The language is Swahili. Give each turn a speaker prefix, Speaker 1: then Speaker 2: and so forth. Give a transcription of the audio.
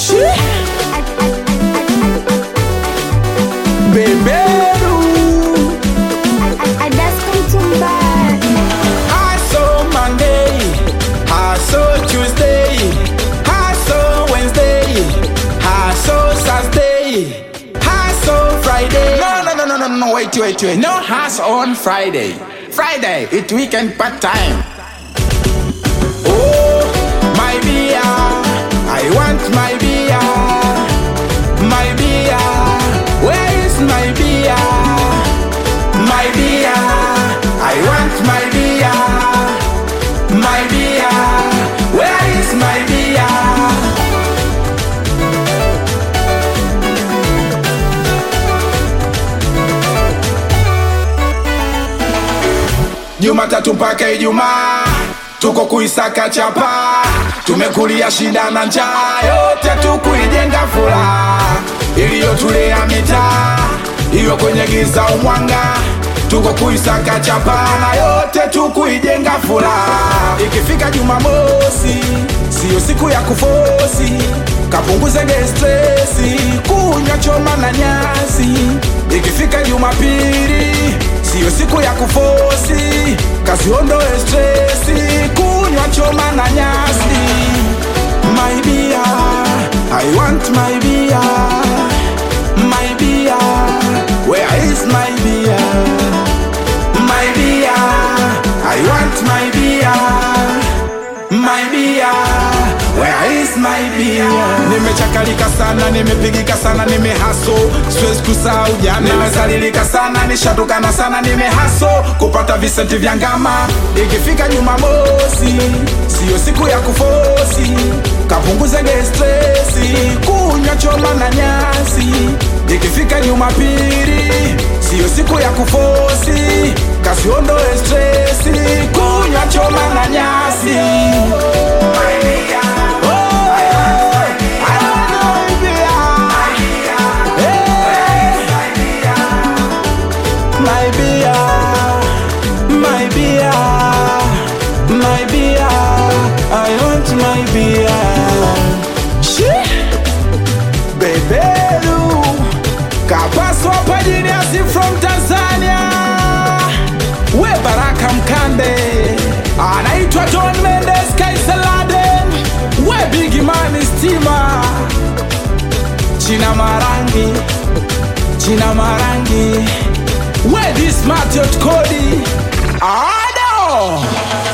Speaker 1: Beberu Hustle Monday, hustle Tuesday, hustle Wednesday, hustle Thursday, hustle Friday. No, wait. No hustle on Friday. Friday, it weekend part time. Oh, my beer, I want my beer. My beer, where is my beer? My beer, I want my beer. My beer, where is my beer? Jumatatu mpaka Ijumaa tuko kuisaka chapa, tumekulia shida na njaa, yote tukuijenga furaha iliyotulea mitaa, hiyo kwenye giza umwanga, tuko kuisaka chapa na yote tukuijenga furaha. Ikifika Jumamosi, sio siku ya kufosi, kapunguze stresi, kunywa choma na nyasi. Ikifika Jumapili, sio siku ya kufosi, kazi ondoe stresi, kunywa choma na nyasi. My beer, I want my beer. My beer, where is my beer? My beer, I want my beer. My beer, where is my beer? Nimechakalika sana, nimepigika sana, nimehaso, siwezi kusahau jana. Nimezalilika sana, nishatukana sana, nimehaso kupata visenti vya ngama. Ikifika Jumamosi, sio siku ya kufosi, kapunguze stresi, kunywa choma na nyasi. Ikifika Jumapili, sio siku ya kufosi, kasi ondoe stresi, kunywa choma na nyasi. My beer, I want my beer. Beberu Kapaso Pajiniasi from Tanzania. We Baraka Mkande, anaitwa John Mendes Kaisaladen. We Big Man Stima, China Marangi. We this Smart Yacht Cody. Ado